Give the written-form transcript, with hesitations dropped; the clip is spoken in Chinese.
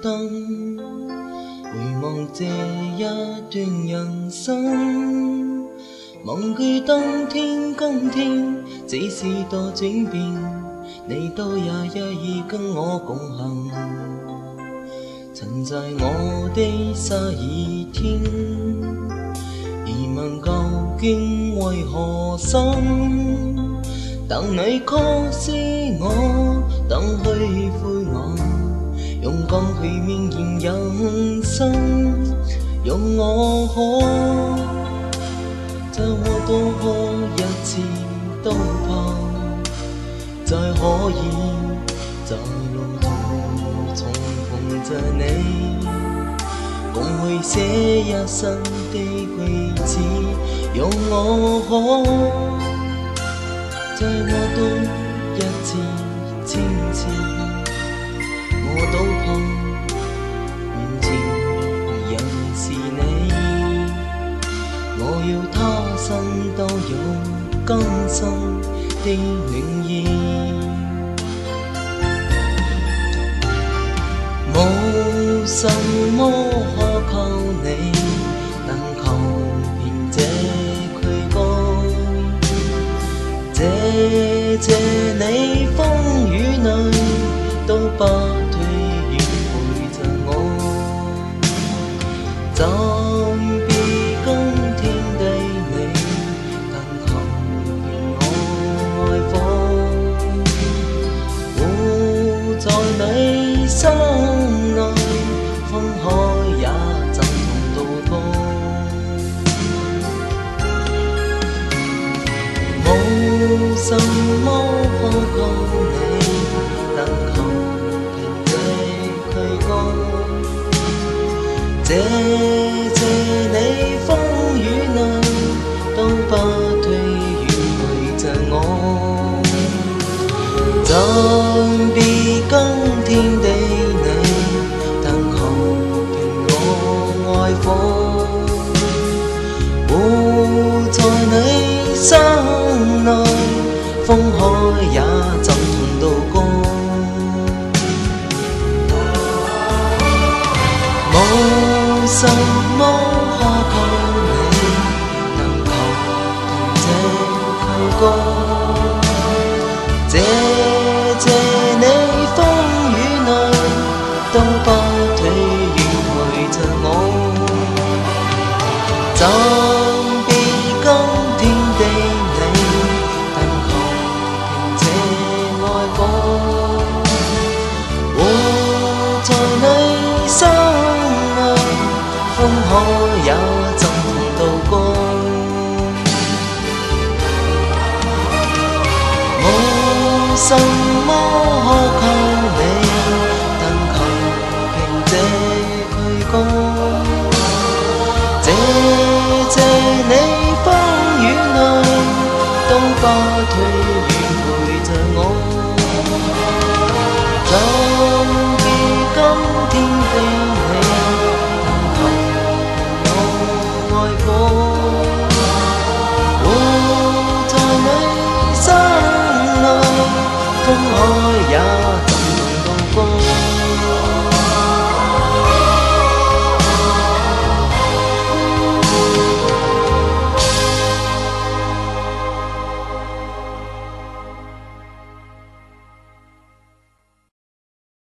燈，回望這一段人生，忘記當天今天只是多轉變，你都也一意跟我共行。曾在我的12天，疑問究竟為何生？等你 call 我，等去悔我，勇敢去面見人生。用我可，再活多喝一次都怕，再可以在路途重逢着你，共去寫一生的句子。用我可，再我多一次千次，我都怕面前人是你，我要他生都有今生的永意。冇什麼可靠你，但求遍這軀幹。謝你風雨裏都不退願陪着我，暫別今天的你，但求願我愛火，活在你心內，分開也怎同渡過。冇什麼可靠你，但求平這軀幹。謝你風雨裏都不退願陪着我，暫別今天的你，但求平我愛火，活在你心內，風海也怎同渡過。冇什麼可靠你，但求平這軀幹。謝你風雨裏都不退願陪着我，暫別今天的你，但求平這愛火，活在你心內，風海也怎同渡過。冇什麼可靠你，但求平這軀幹。謝你